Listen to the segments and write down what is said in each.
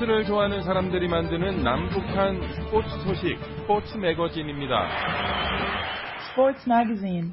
스포츠를 좋아하는 사람들이 만드는 남북한 스포츠 소식, 스포츠 매거진입니다. Sports Magazine.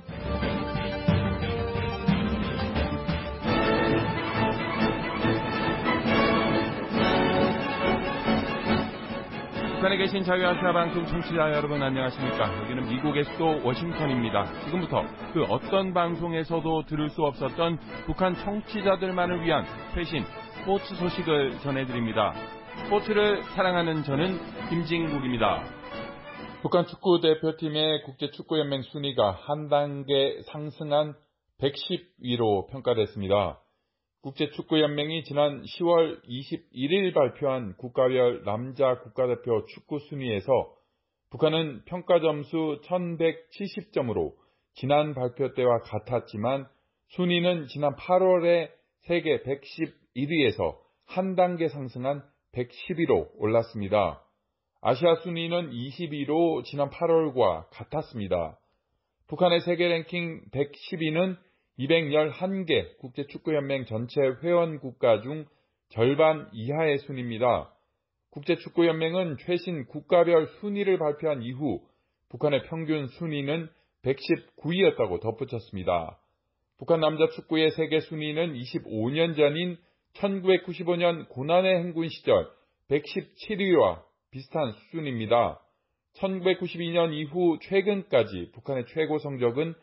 북한에 계신 자유아시아 방송 청취자 여러분 안녕하십니까? 여기는 미국의 수도 워싱턴입니다. 지금부터 그 어떤 방송에서도 들을 수 없었던 북한 청취자들만을 위한 최신 스포츠 소식을 전해드립니다. 스포츠를 사랑하는 저는 김진국입니다. 북한 축구대표팀의 국제축구연맹 순위가 한 단계 상승한 110위로 평가됐습니다. 국제축구연맹이 지난 10월 21일 발표한 국가별 남자 국가대표 축구 순위에서 북한은 평가점수 1170점으로 지난 발표 때와 같았지만 순위는 지난 8월에 세계 111위에서 한 단계 상승한 110위로 올랐습니다. 아시아 순위는 20위로 지난 8월과 같았습니다. 북한의 세계 랭킹 110위는 211개 국제축구연맹 전체 회원 국가 중 절반 이하의 순위입니다. 국제축구연맹은 최신 국가별 순위를 발표한 이후 북한의 평균 순위는 119위였다고 덧붙였습니다. 북한 남자 축구의 세계 순위는 25년 전인 1995년 고난의 행군 시절 117위와 비슷한 수준입니다. 1992년 이후 최근까지 북한의 최고 성적은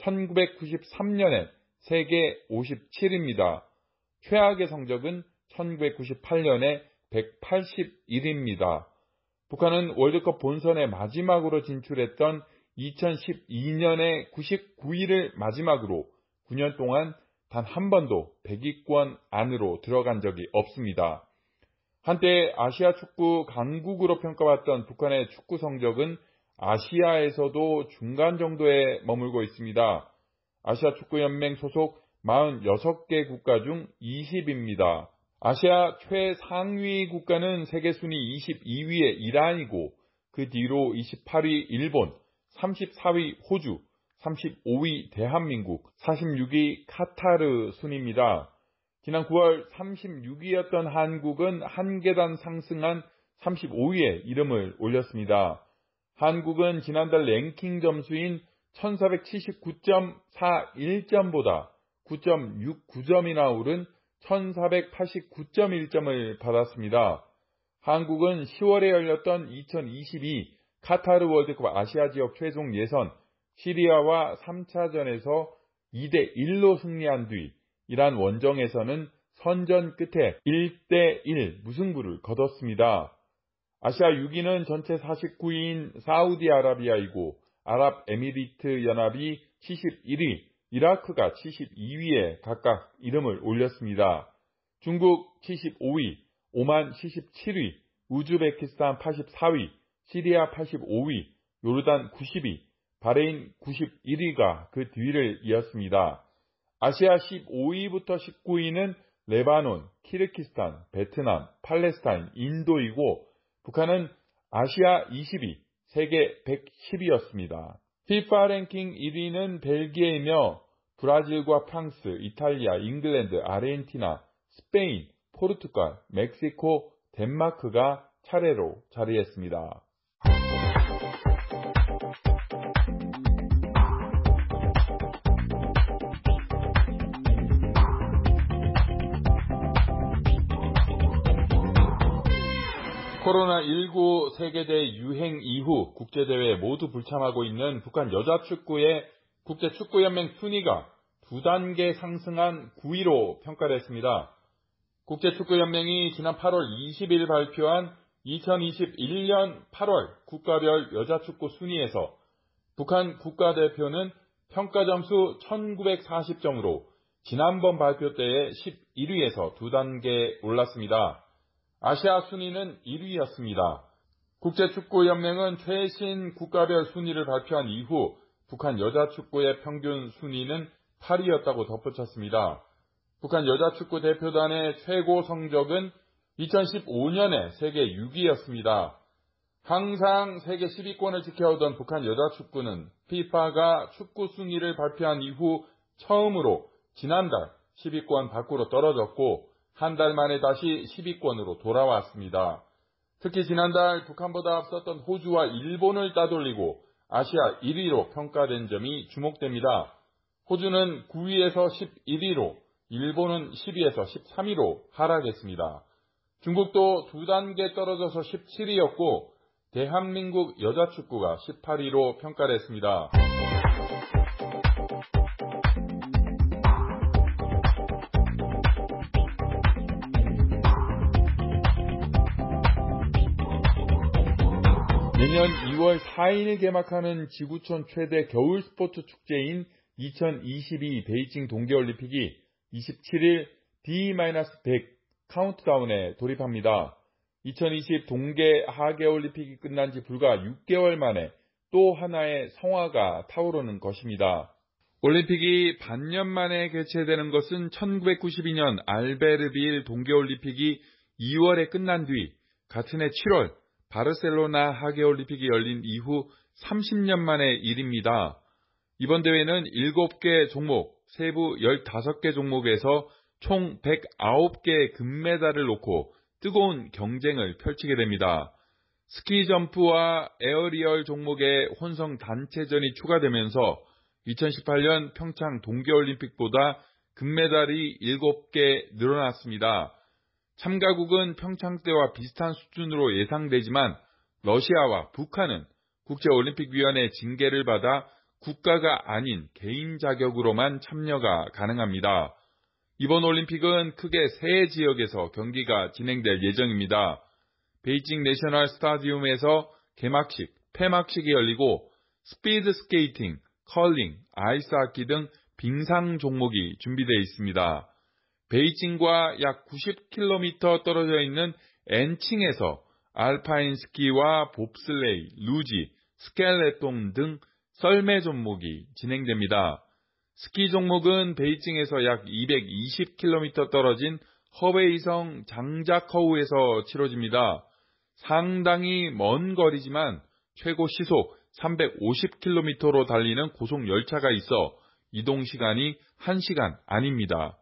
1993년에 세계 57위입니다. 최악의 성적은 1998년에 181위입니다. 북한은 월드컵 본선에 마지막으로 진출했던 2012년에 99위를 마지막으로 9년 동안 단 한 번도 100위권 안으로 들어간 적이 없습니다. 한때 아시아 축구 강국으로 평가받던 북한의 축구 성적은 아시아에서도 중간 정도에 머물고 있습니다. 아시아 축구연맹 소속 46개 국가 중 20위입니다. 아시아 최상위 국가는 세계 순위 22위의 이란이고 그 뒤로 28위 일본, 34위 호주, 35위 대한민국, 46위 카타르 순입니다. 지난 9월 36위였던 한국은 한 계단 상승한 35위에 이름을 올렸습니다. 한국은 지난달 랭킹 점수인 1479.41점보다 9.69점이나 오른 1489.1점을 받았습니다. 한국은 10월에 열렸던 2022 카타르 월드컵 아시아 지역 최종 예선 시리아와 3차전에서 2대1로 승리한 뒤 이란 원정에서는 선전 끝에 1대1 무승부를 거뒀습니다. 아시아 6위는 전체 49위인 사우디아라비아이고 아랍에미리트 연합이 71위, 이라크가 72위에 각각 이름을 올렸습니다. 중국 75위, 오만 77위, 우즈베키스탄 84위, 시리아 85위, 요르단 90위, 바레인 91위가 그 뒤를 이었습니다. 아시아 15위부터 19위는 레바논, 키르기스탄, 베트남, 팔레스타인, 인도이고 북한은 아시아 20위, 세계 110위였습니다. FIFA 랭킹 1위는 벨기에이며 브라질과 프랑스, 이탈리아, 잉글랜드, 아르헨티나, 스페인, 포르투갈, 멕시코, 덴마크가 차례로 자리했습니다. 코로나19 세계대 유행 이후 국제대회에 모두 불참하고 있는 북한 여자축구의 국제축구연맹 순위가 두 단계 상승한 9위로 평가됐습니다. 국제축구연맹이 지난 8월 20일 발표한 2021년 8월 국가별 여자축구 순위에서 북한 국가대표는 평가점수 1940점으로 지난번 발표 때의 11위에서 두 단계 올랐습니다. 아시아 순위는 1위였습니다. 국제축구연맹은 최신 국가별 순위를 발표한 이후 북한 여자축구의 평균 순위는 8위였다고 덧붙였습니다. 북한 여자축구 대표단의 최고 성적은 2015년에 세계 6위였습니다. 항상 세계 10위권을 지켜오던 북한 여자축구는 FIFA가 축구 순위를 발표한 이후 처음으로 지난달 10위권 밖으로 떨어졌고 한 달 만에 다시 10위권으로 돌아왔습니다. 특히 지난달 북한보다 앞섰던 호주와 일본을 따돌리고 아시아 1위로 평가된 점이 주목됩니다. 호주는 9위에서 11위로, 일본은 10위에서 13위로 하락했습니다. 중국도 2단계 떨어져서 17위였고 대한민국 여자축구가 18위로 평가됐습니다. 내년 2월 4일 개막하는 지구촌 최대 겨울 스포츠 축제인 2022 베이징 동계올림픽이 27일 D-100 카운트다운에 돌입합니다. 2020 동계 하계올림픽이 끝난 지 불과 6개월 만에 또 하나의 성화가 타오르는 것입니다. 올림픽이 반년 만에 개최되는 것은 1992년 알베르빌 동계올림픽이 2월에 끝난 뒤 같은 해 7월 바르셀로나 하계올림픽이 열린 이후 30년 만의 일입니다. 이번 대회는 7개 종목, 세부 15개 종목에서 총 109개의 금메달을 놓고 뜨거운 경쟁을 펼치게 됩니다. 스키 점프와 에어리얼 종목의 혼성 단체전이 추가되면서 2018년 평창 동계올림픽보다 금메달이 7개 늘어났습니다. 참가국은 평창 때와 비슷한 수준으로 예상되지만 러시아와 북한은 국제올림픽위원회 징계를 받아 국가가 아닌 개인 자격으로만 참여가 가능합니다. 이번 올림픽은 크게 3지역에서 경기가 진행될 예정입니다. 베이징 내셔널 스타디움에서 개막식, 폐막식이 열리고 스피드 스케이팅, 컬링, 아이스하키 등 빙상 종목이 준비되어 있습니다. 베이징과 약 90km 떨어져 있는 엔칭에서 알파인 스키와 봅슬레이, 루지, 스켈레톤 등 썰매 종목이 진행됩니다. 스키 종목은 베이징에서 약 220km 떨어진 허베이성 장자커우에서 치러집니다. 상당히 먼 거리지만 최고 시속 350km로 달리는 고속 열차가 있어 이동 시간이 1시간 아닙니다.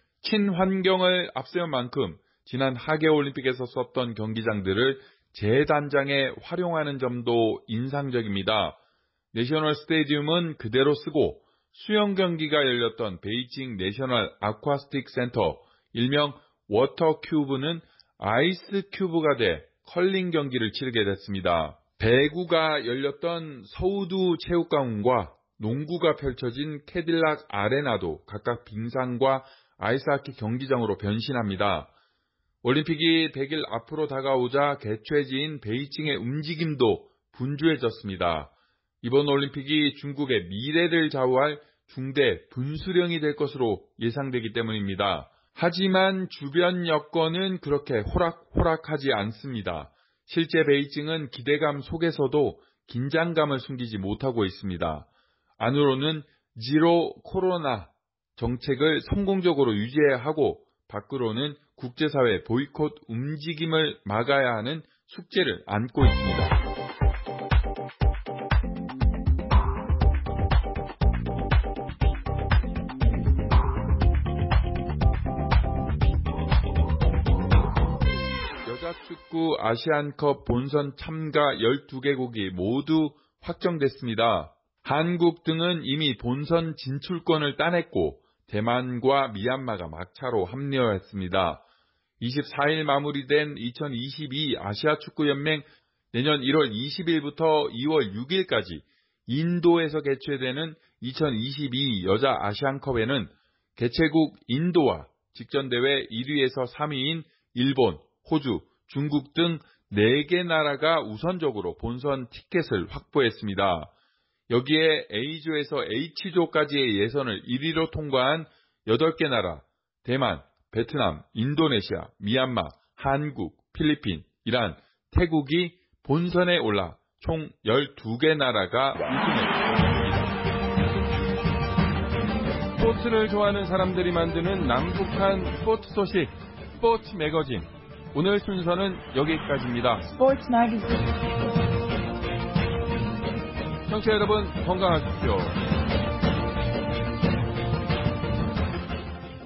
친환경을 앞세운 만큼 지난 하계올림픽에서 썼던 경기장들을 재단장에 활용하는 점도 인상적입니다. 내셔널 스테디움은 그대로 쓰고 수영 경기가 열렸던 베이징 내셔널 아쿠아스틱 센터, 일명 워터 큐브는 아이스 큐브가 돼 컬링 경기를 치르게 됐습니다. 배구가 열렸던 서우두 체육관과 농구가 펼쳐진 캐딜락 아레나도 각각 빙상과 아이스하키 경기장으로 변신합니다. 올림픽이 100일 앞으로 다가오자 개최지인 베이징의 움직임도 분주해졌습니다. 이번 올림픽이 중국의 미래를 좌우할 중대 분수령이 될 것으로 예상되기 때문입니다. 하지만 주변 여건은 그렇게 호락호락하지 않습니다. 실제 베이징은 기대감 속에서도 긴장감을 숨기지 못하고 있습니다. 안으로는 제로 코로나 정책을 성공적으로 유지해야 하고 밖으로는 국제사회 보이콧 움직임을 막아야 하는 숙제를 안고 있습니다. 여자축구 아시안컵 본선 참가 12개국이 모두 확정됐습니다. 한국 등은 이미 본선 진출권을 따냈고 대만과 미얀마가 막차로 합류했습니다. 24일 마무리된 2022 아시아축구연맹 내년 1월 20일부터 2월 6일까지 인도에서 개최되는 2022 여자 아시안컵에는 개최국 인도와 직전대회 1위에서 3위인 일본, 호주, 중국 등 4개 나라가 우선적으로 본선 티켓을 확보했습니다. 여기에 A조에서 H조까지의 예선을 1위로 통과한 8개 나라, 대만, 베트남, 인도네시아, 미얀마, 한국, 필리핀, 이란, 태국이 본선에 올라 총 12개 나라가 우승했습니다. 스포츠를 좋아하는 사람들이 만드는 남북한 스포츠 소식, 스포츠 매거진. 오늘 순서는 여기까지입니다. Sports Magazine. 청취자 여러분 건강하십시오.